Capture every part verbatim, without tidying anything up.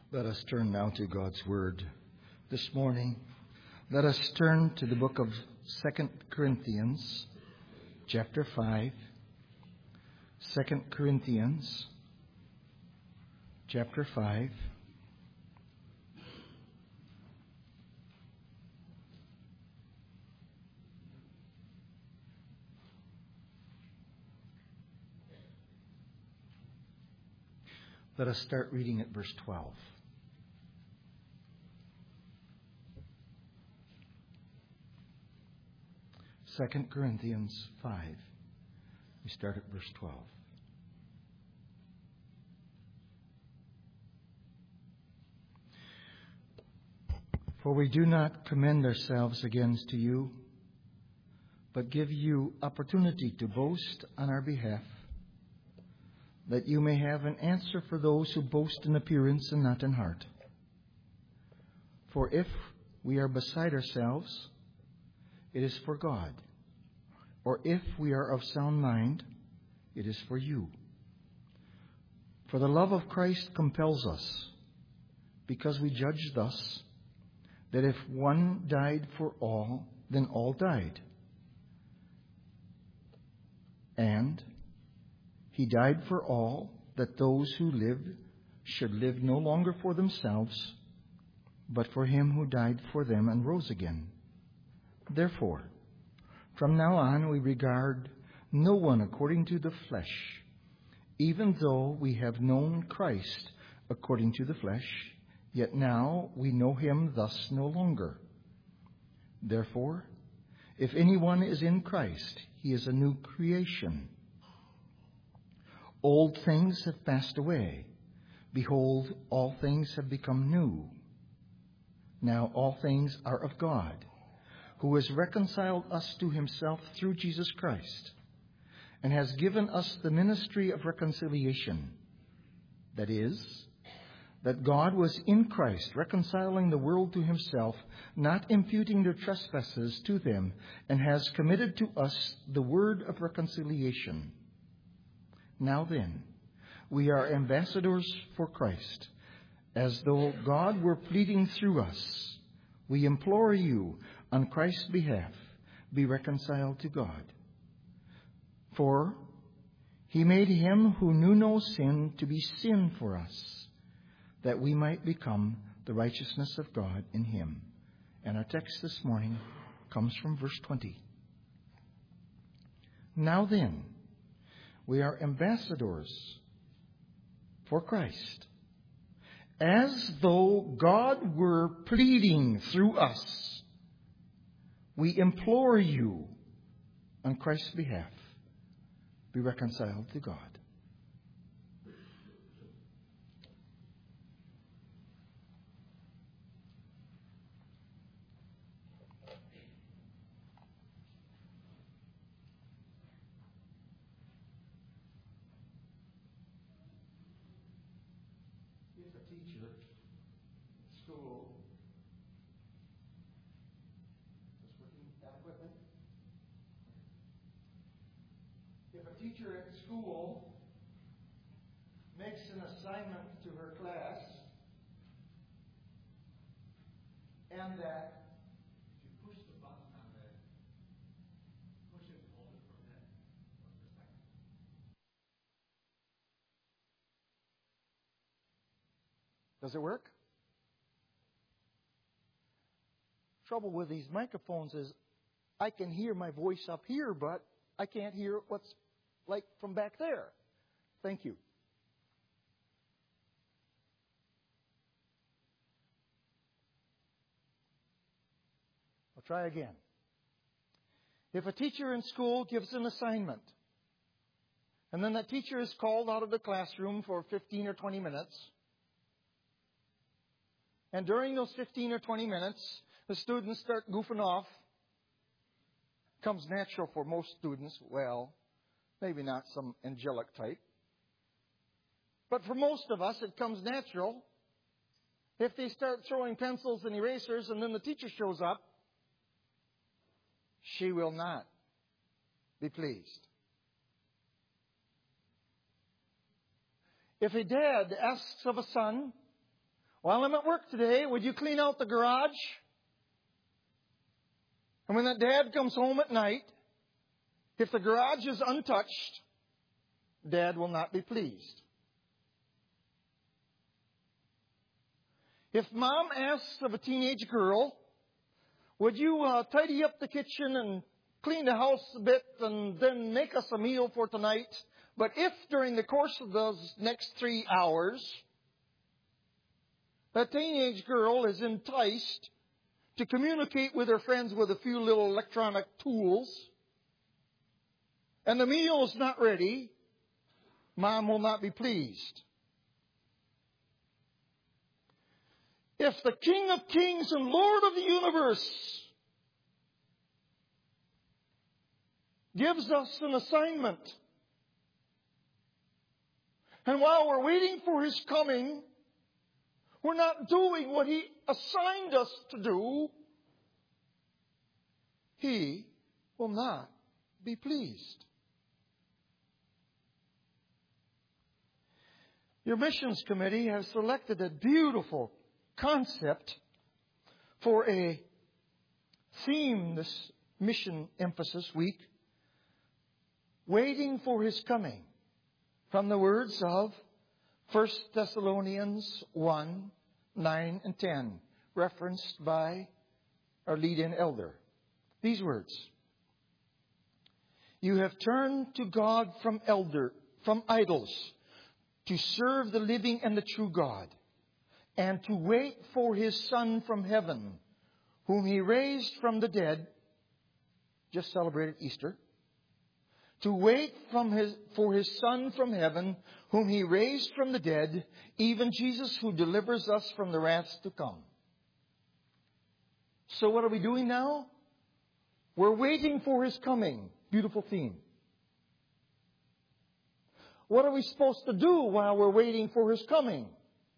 Let us turn now to God's Word this morning. Let us turn to the book of Second Corinthians, chapter five. Second Corinthians, chapter five. Let us start reading at verse twelve. Second Corinthians five. We start at verse twelve. For we do not commend ourselves again to you, but give you opportunity to boast on our behalf, that you may have an answer for those who boast in appearance and not in heart. For if we are beside ourselves, it is for God. Or if we are of sound mind, it is for you. For the love of Christ compels us, because we judge thus, that if one died for all, then all died. And He died for all, that those who live should live no longer for themselves, but for Him who died for them and rose again. Therefore, from now on we regard no one according to the flesh, even though we have known Christ according to the flesh, yet now we know Him thus no longer. Therefore, if anyone is in Christ, he is a new creation. Old things have passed away. Behold, all things have become new. Now all things are of God, who has reconciled us to Himself through Jesus Christ, and has given us the ministry of reconciliation. That is, that God was in Christ, reconciling the world to Himself, not imputing their trespasses to them, and has committed to us the word of reconciliation. Now then, we are ambassadors for Christ, as though God were pleading through us. We implore you, on Christ's behalf, be reconciled to God. For He made Him who knew no sin to be sin for us, that we might become the righteousness of God in Him. And our text this morning comes from verse twenty. Now then, we are ambassadors for Christ, as though God were pleading through us. We implore you, on Christ's behalf, be reconciled to God. If a teacher at school makes an assignment to her class, and that if you push the button on the push it and hold it for a minute, for a second. Does it work? Trouble with these microphones is I can hear my voice up here, but I can't hear what's like from back there. Thank you. I'll try again. If a teacher in school gives an assignment, and then that teacher is called out of the classroom for fifteen or twenty minutes, and during those fifteen or twenty minutes, the students start goofing off. Comes natural for most students. Well, maybe not some angelic type. But for most of us, it comes natural. If they start throwing pencils and erasers and then the teacher shows up, she will not be pleased. If a dad asks of a son while I'm at work today, would you clean out the garage? And when that dad comes home at night, if the garage is untouched, Dad will not be pleased. If Mom asks of a teenage girl, would you uh, tidy up the kitchen and clean the house a bit and then make us a meal for tonight? But if during the course of those next three hours, that teenage girl is enticed to communicate with her friends with a few little electronic tools, and the meal is not ready, Mom will not be pleased. If the King of Kings and Lord of the universe gives us an assignment, and while we're waiting for His coming, we're not doing what He assigned us to do, He will not be pleased. Your missions committee has selected a beautiful concept for a theme this mission emphasis week, waiting for His coming, from the words of First Thessalonians one, nine and ten, referenced by our lead-in elder. These words: You have turned to God from elder, from idols, to serve the living and the true God, and to wait for His Son from heaven, whom He raised from the dead. Just celebrated Easter. To wait from his, for His Son from heaven, whom He raised from the dead, even Jesus, who delivers us from the wrath to come. So what are we doing now? We're waiting for His coming. Beautiful theme. What are we supposed to do while we're waiting for His coming?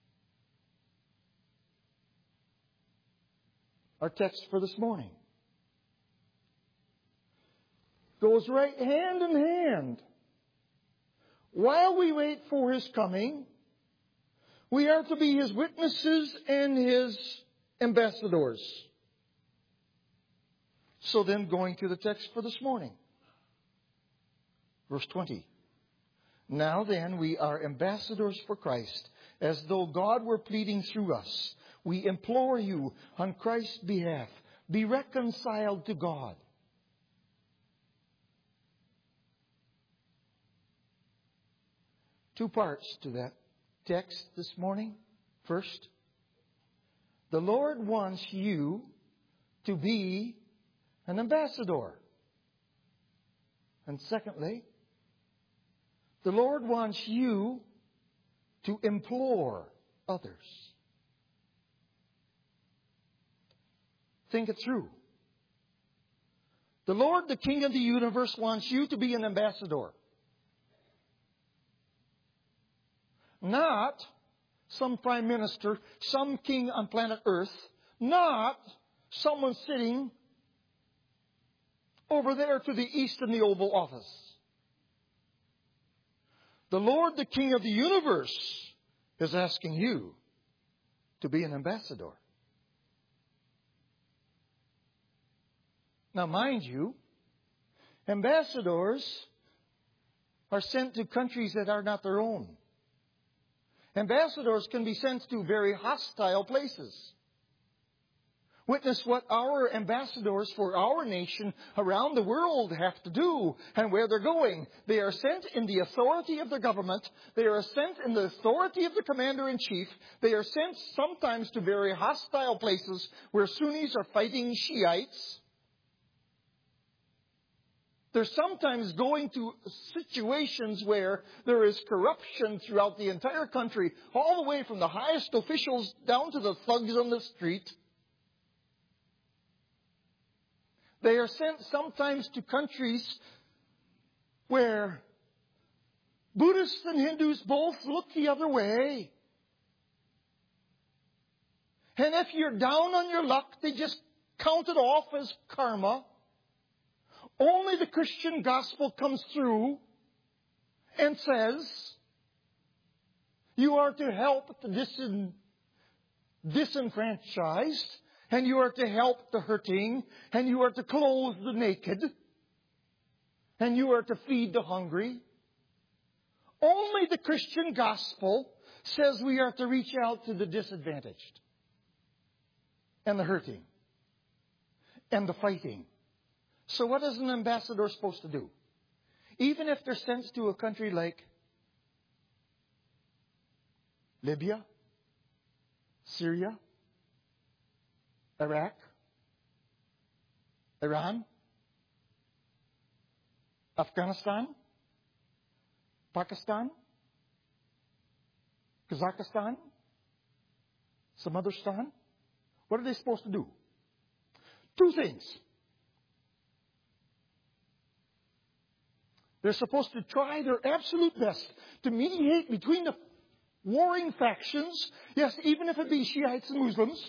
Our text for this morning goes right hand in hand. While we wait for His coming, we are to be His witnesses and His ambassadors. So then, going to the text for this morning. Verse twenty. Now then, we are ambassadors for Christ, as though God were pleading through us. We implore you on Christ's behalf, be reconciled to God. Two parts to that text this morning. First, the Lord wants you to be an ambassador. And secondly, the Lord wants you to implore others. Think it through. The Lord, the King of the universe, wants you to be an ambassador. Not some prime minister, some king on planet Earth. Not someone sitting over there to the east in the Oval Office. The Lord, the King of the universe, is asking you to be an ambassador. Now, mind you, ambassadors are sent to countries that are not their own. Ambassadors can be sent to very hostile places. Witness what our ambassadors for our nation around the world have to do and where they're going. They are sent in the authority of the government. They are sent in the authority of the commander-in-chief. They are sent sometimes to very hostile places where Sunnis are fighting Shiites. They're sometimes going to situations where there is corruption throughout the entire country, all the way from the highest officials down to the thugs on the street. They are sent sometimes to countries where Buddhists and Hindus both look the other way. And if you're down on your luck, they just count it off as karma. Only the Christian gospel comes through and says, you are to help the disenfranchised, and you are to help the hurting, and you are to clothe the naked, and you are to feed the hungry. Only the Christian gospel says we are to reach out to the disadvantaged, and the hurting, and the fighting. So what is an ambassador supposed to do? Even if they're sent to a country like Libya, Syria, Iraq, Iran, Afghanistan, Pakistan, Kazakhstan, some other stan. What are they supposed to do? Two things. They're supposed to try their absolute best to mediate between the warring factions, yes, even if it be Shiites and Muslims.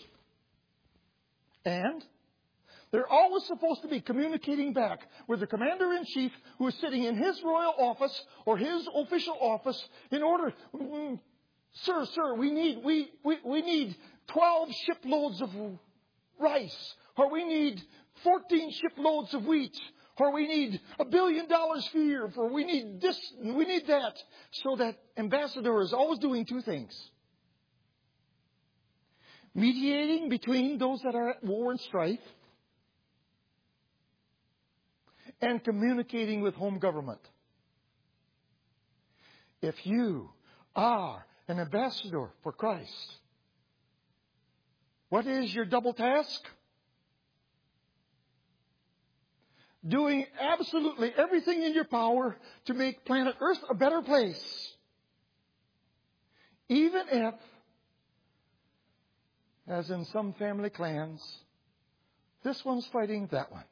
And they're always supposed to be communicating back with the commander-in-chief who is sitting in his royal office or his official office in order, mm, sir, sir, we need, we, we, we need twelve shiploads of rice, or we need fourteen shiploads of wheat, or we need a billion dollars here, or we need this, we need that. So that ambassador is always doing two things. Mediating between those that are at war and strife, and communicating with home government. If you are an ambassador for Christ, what is your double task? Doing absolutely everything in your power to make planet Earth a better place. Even if, as in some family clans, this one's fighting that one.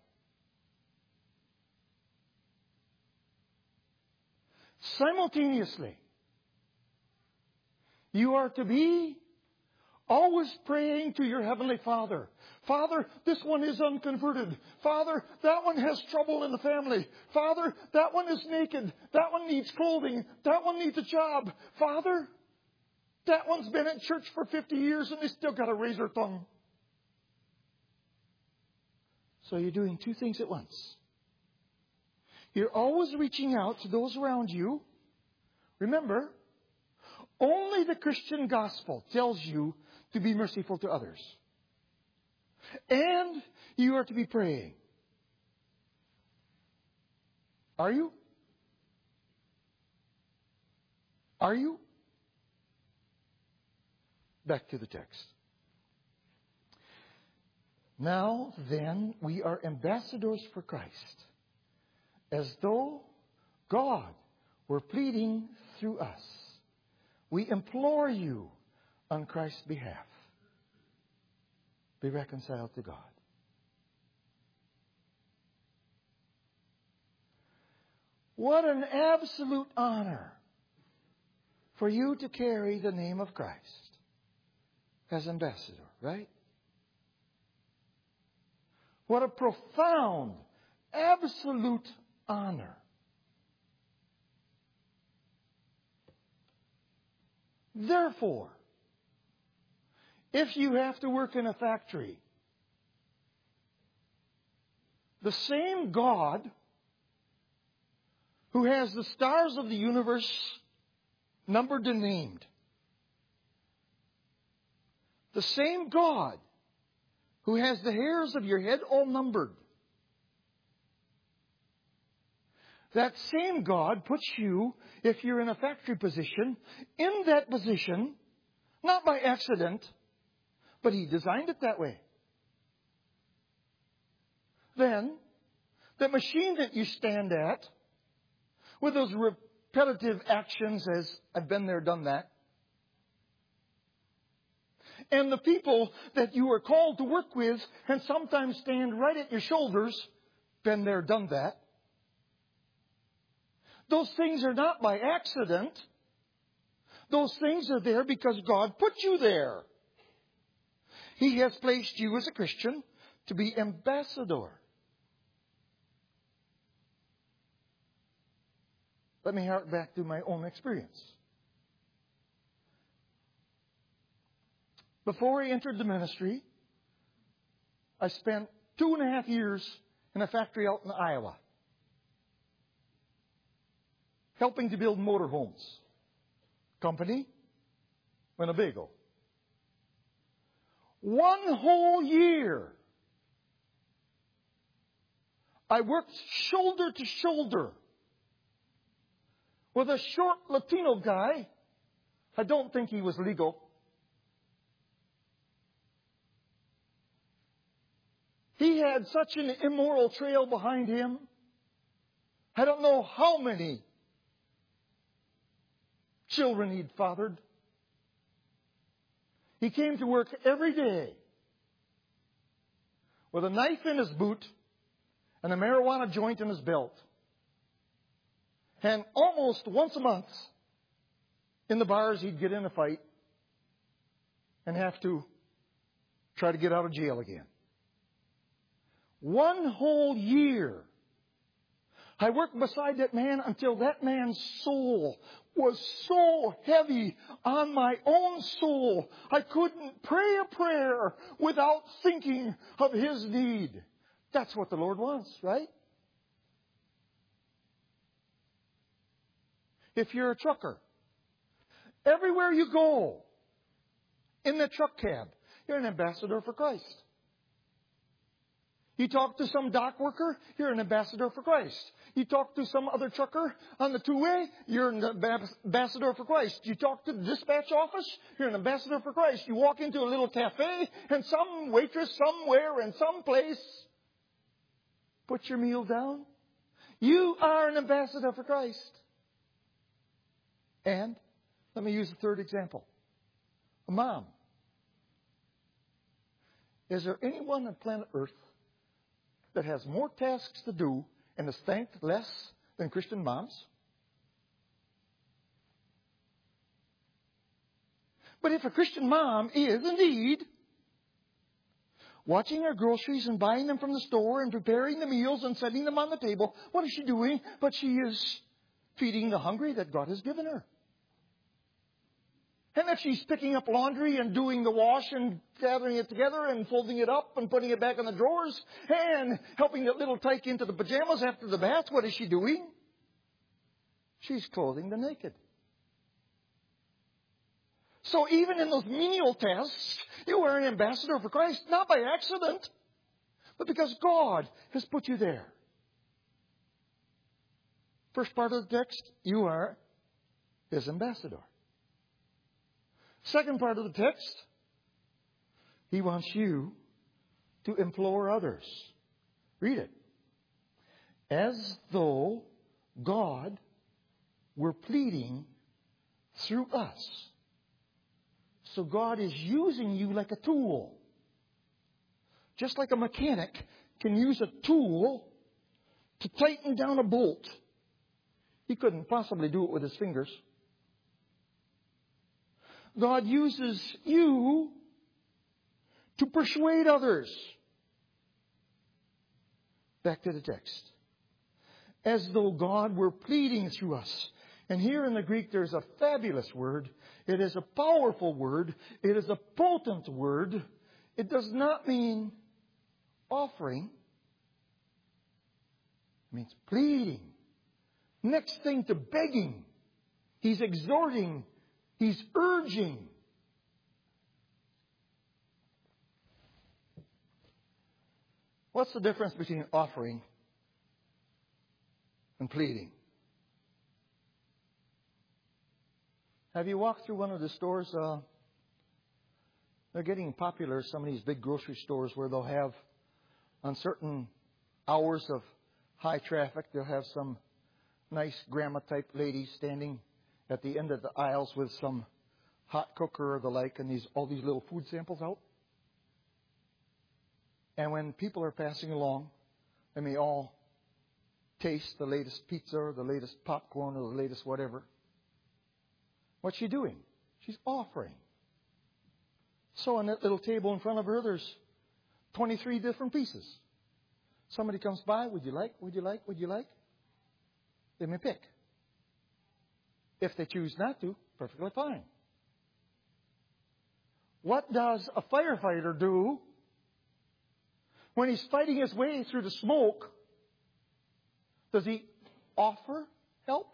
Simultaneously, you are to be always praying to your Heavenly Father. Father, this one is unconverted. Father, that one has trouble in the family. Father, that one is naked. That one needs clothing. That one needs a job. Father, that one's been in church for fifty years and they still got a razor tongue. So you're doing two things at once. You're always reaching out to those around you. Remember, only the Christian gospel tells you to be merciful to others. And you are to be praying. Are you? Are you? Back to the text. Now then, we are ambassadors for Christ, as though God were pleading through us. We implore you on Christ's behalf, be reconciled to God. What an absolute honor for you to carry the name of Christ as ambassador, right? What a profound, absolute honor. Therefore, if you have to work in a factory, the same God who has the stars of the universe numbered and named, the same God who has the hairs of your head all numbered, that same God puts you, if you're in a factory position, in that position, not by accident, but He designed it that way. Then, the machine that you stand at, with those repetitive actions as I've been there, done that, and the people that you are called to work with and sometimes stand right at your shoulders, been there, done that. Those things are not by accident. Those things are there because God put you there. He has placed you as a Christian to be ambassador. Let me hark back to my own experience. Before I entered the ministry, I spent two and a half years in a factory out in Iowa, helping to build motorhomes. Company, Winnebago. One whole year, I worked shoulder to shoulder with a short Latino guy. I don't think he was legal. He had such an immoral trail behind him. I don't know how many children he'd fathered. He came to work every day with a knife in his boot and a marijuana joint in his belt. And almost once a month, in the bars, he'd get in a fight and have to try to get out of jail again. One whole year, I worked beside that man until that man's soul was so heavy on my own soul, I couldn't pray a prayer without thinking of his need. That's what the Lord wants, right? If you're a trucker, everywhere you go, in the truck cab, you're an ambassador for Christ. You talk to some dock worker, you're an ambassador for Christ. You talk to some other trucker on the two-way, you're an ambassador for Christ. You talk to the dispatch office, you're an ambassador for Christ. You walk into a little cafe, and some waitress somewhere in some place puts your meal down. You are an ambassador for Christ. And let me use a third example. A mom. Is there anyone on planet Earth that has more tasks to do and is thanked less than Christian moms? But if a Christian mom is indeed watching her groceries and buying them from the store and preparing the meals and setting them on the table, what is she doing? But she is feeding the hungry that God has given her. And if she's picking up laundry and doing the wash and gathering it together and folding it up and putting it back in the drawers and helping that little tyke into the pajamas after the bath, what is she doing? She's clothing the naked. So even in those menial tasks, you are an ambassador for Christ, not by accident, but because God has put you there. First part of the text, you are His ambassador. Second part of the text, He wants you to implore others. Read it. As though God were pleading through us. So God is using you like a tool. Just like a mechanic can use a tool to tighten down a bolt. He couldn't possibly do it with his fingers. God uses you to persuade others. Back to the text. As though God were pleading through us. And here in the Greek there's a fabulous word. It is a powerful word. It is a potent word. It does not mean offering. It means pleading. Next thing to begging. He's exhorting. He's urging. What's the difference between offering and pleading? Have you walked through one of the stores? Uh, they're getting popular, some of these big grocery stores, where they'll have, on certain hours of high traffic, they'll have some nice grandma-type lady standing at the end of the aisles with some hot cooker or the like, and these all these little food samples out. And when people are passing along, they may all taste the latest pizza or the latest popcorn or the latest whatever. What's she doing? She's offering. So on that little table in front of her, there's twenty-three different pieces. Somebody comes by, would you like, would you like, would you like? They may pick. If they choose not to, perfectly fine. What does a firefighter do when he's fighting his way through the smoke? Does he offer help?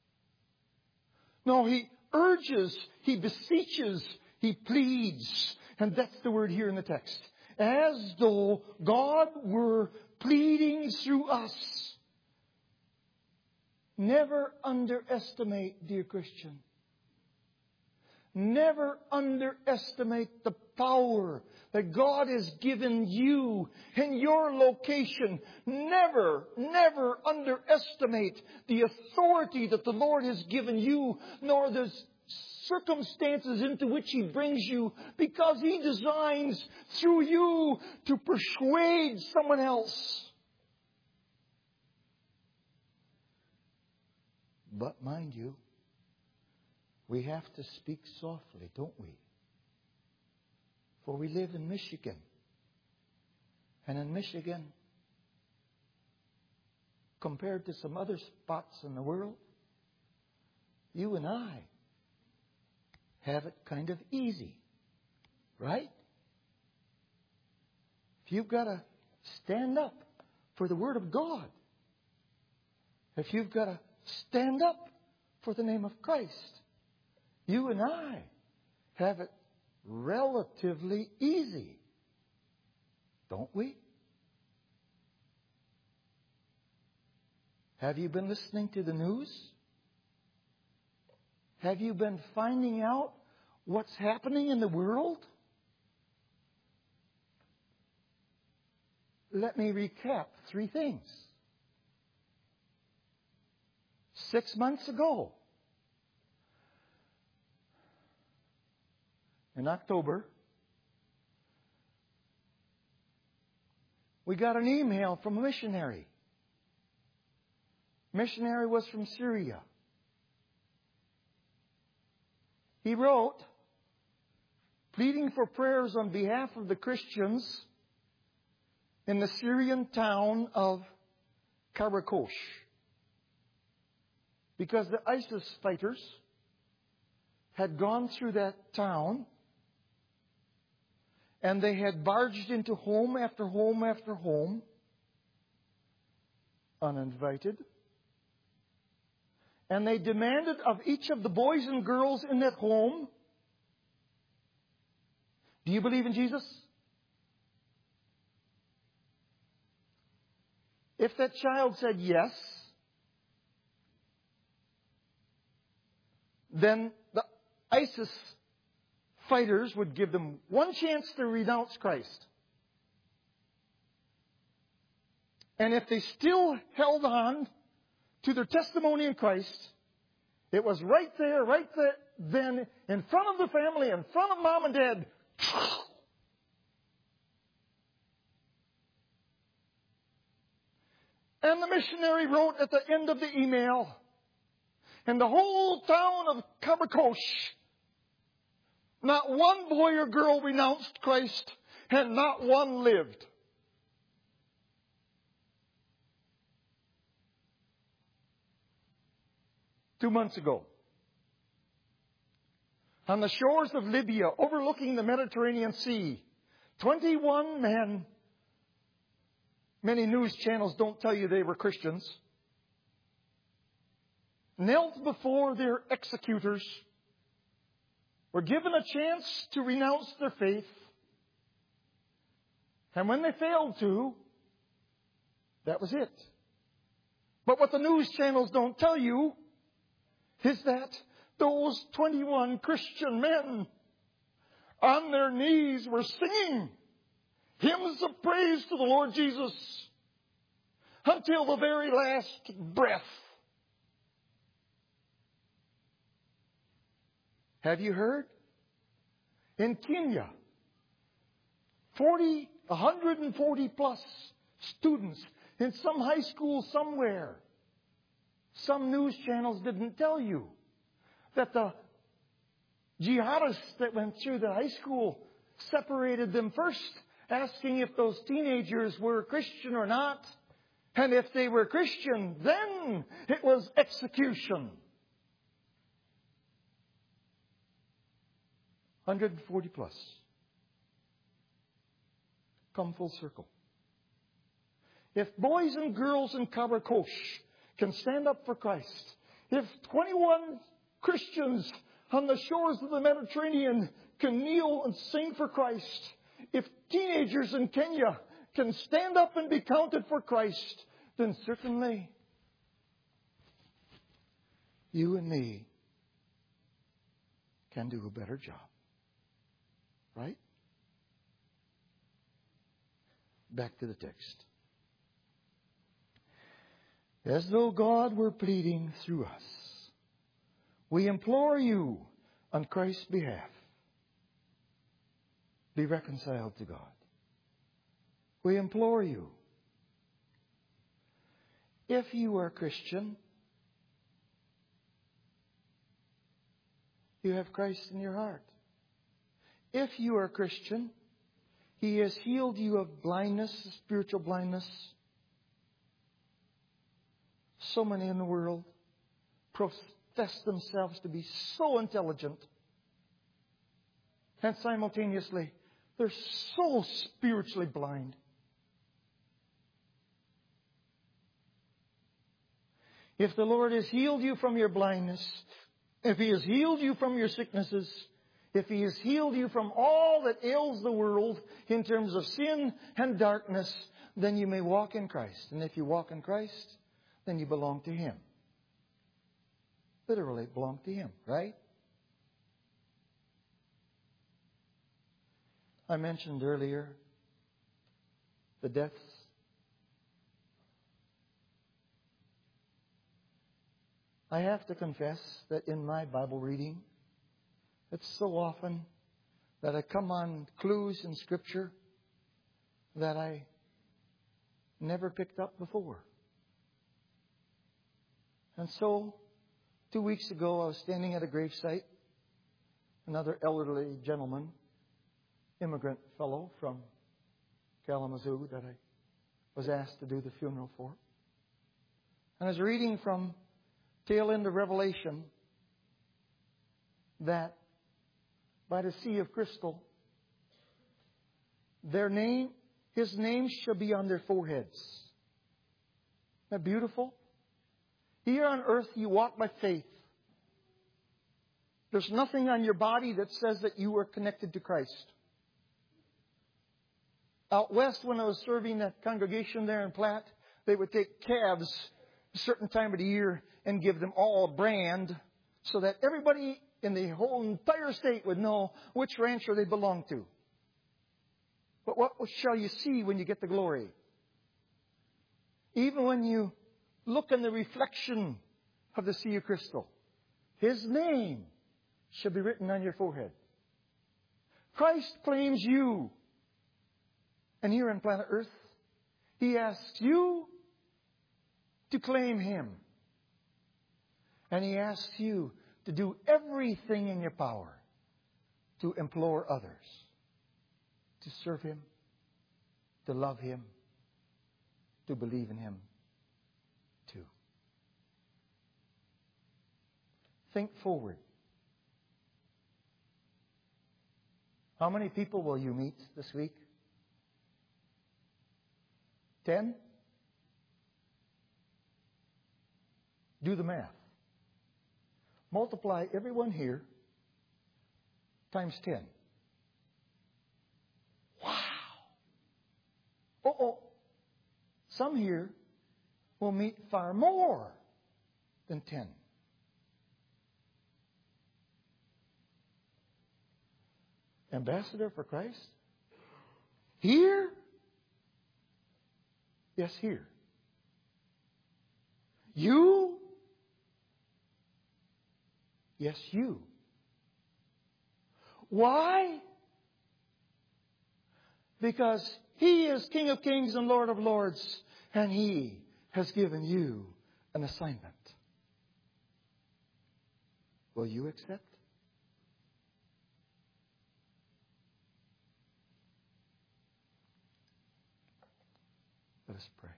No, he urges, he beseeches, he pleads. And that's the word here in the text. As though God were pleading through us. Never underestimate, dear Christian. Never underestimate the power that God has given you in your location. Never, never underestimate the authority that the Lord has given you, nor the circumstances into which He brings you, because He designs through you to persuade someone else. But mind you, we have to speak softly, don't we? For we live in Michigan. And in Michigan, compared to some other spots in the world, you and I have it kind of easy. Right? If you've got to stand up for the Word of God, if you've got to stand up for the name of Christ, you and I have it relatively easy. Don't we? Have you been listening to the news? Have you been finding out what's happening in the world? Let me recap three things. Six months ago, in October, we got an email from a missionary. Missionary was from Syria. He wrote, pleading for prayers on behalf of the Christians in the Syrian town of Karakosh. Because the ISIS fighters had gone through that town and they had barged into home after home after home, uninvited. And they demanded of each of the boys and girls in that home, do you believe in Jesus? If that child said yes, then the ISIS fighters would give them one chance to renounce Christ. And if they still held on to their testimony in Christ, it was right there, right there, then, in front of the family, in front of mom and dad. And the missionary wrote at the end of the email, in the whole town of Karakosh, not one boy or girl renounced Christ, and not one lived. Two months ago, on the shores of Libya, overlooking the Mediterranean Sea, twenty-one men, many news channels don't tell you they were Christians, knelt before their executors, were given a chance to renounce their faith, and when they failed to, that was it. But what the news channels don't tell you is that those twenty-one Christian men on their knees were singing hymns of praise to the Lord Jesus until the very last breath. Have you heard? In Kenya, forty, one hundred forty plus students in some high school somewhere. Some news channels didn't tell you that the jihadists that went through the high school separated them first, asking if those teenagers were Christian or not. And if they were Christian, then it was execution. one hundred forty plus. Come full circle. If boys and girls in Kabrakosh can stand up for Christ, if twenty-one Christians on the shores of the Mediterranean can kneel and sing for Christ, if teenagers in Kenya can stand up and be counted for Christ, then certainly you and me can do a better job. Right? Back to the text. As though God were pleading through us, we implore you on Christ's behalf, be reconciled to God. We implore you. If you are a Christian, you have Christ in your heart. If you are a Christian, He has healed you of blindness, spiritual blindness. So many in the world profess themselves to be so intelligent, and simultaneously they're so spiritually blind. If the Lord has healed you from your blindness, if He has healed you from your sicknesses, if He has healed you from all that ails the world in terms of sin and darkness, then you may walk in Christ. And if you walk in Christ, then you belong to Him. Literally belong to Him, right? I mentioned earlier the deaths. I have to confess that in my Bible reading, it's so often that I come on clues in Scripture that I never picked up before. And so, two weeks ago, I was standing at a gravesite. Another elderly gentleman, immigrant fellow from Kalamazoo that I was asked to do the funeral for. And I was reading from tail end of Revelation that by the Sea of Crystal, their name, His name shall be on their foreheads. Isn't that beautiful? Here on earth, you walk by faith. There's nothing on your body that says that you are connected to Christ. Out west, when I was serving that congregation there in Platte, they would take calves a certain time of the year and give them all a brand so that everybody in the whole entire state would know which rancher they belonged to. But what shall you see when you get the glory? Even when you look in the reflection of the Sea of Crystal, His name shall be written on your forehead. Christ claims you. And here on planet Earth, He asks you to claim Him. And He asks you to do everything in your power to implore others to serve Him, to love Him, to believe in Him too. Think forward. How many people will you meet this week? Ten? Do the math. Multiply everyone here times ten. Wow! Uh-oh. Some here will meet far more than ten. Ambassador for Christ? Here? Yes, here. You? Yes, you. Why? Because He is King of Kings and Lord of Lords, and He has given you an assignment. Will you accept? Let us pray.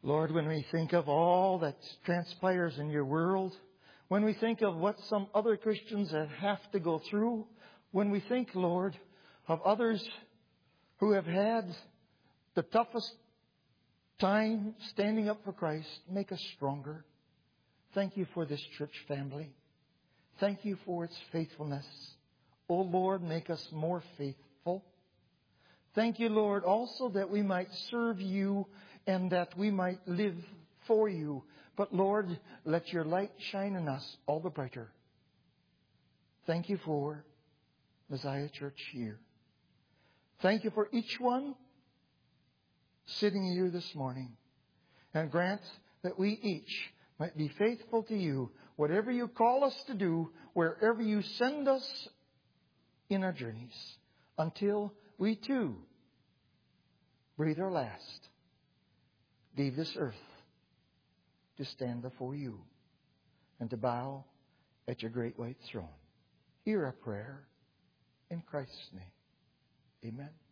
Lord, when we think of all that transpires in your world, when we think of what some other Christians have to go through, when we think, Lord, of others who have had the toughest time standing up for Christ, make us stronger. Thank you for this church family. Thank you for its faithfulness. O Lord, make us more faithful. Thank you, Lord, also that we might serve you and that we might live for you. But Lord, let your light shine in us all the brighter. Thank you for Messiah Church here. Thank you for each one sitting here this morning. And grant that we each might be faithful to you, whatever you call us to do, wherever you send us in our journeys, until we too breathe our last, leave this earth to stand before you and to bow at your great white throne. Hear our prayer in Christ's name. Amen.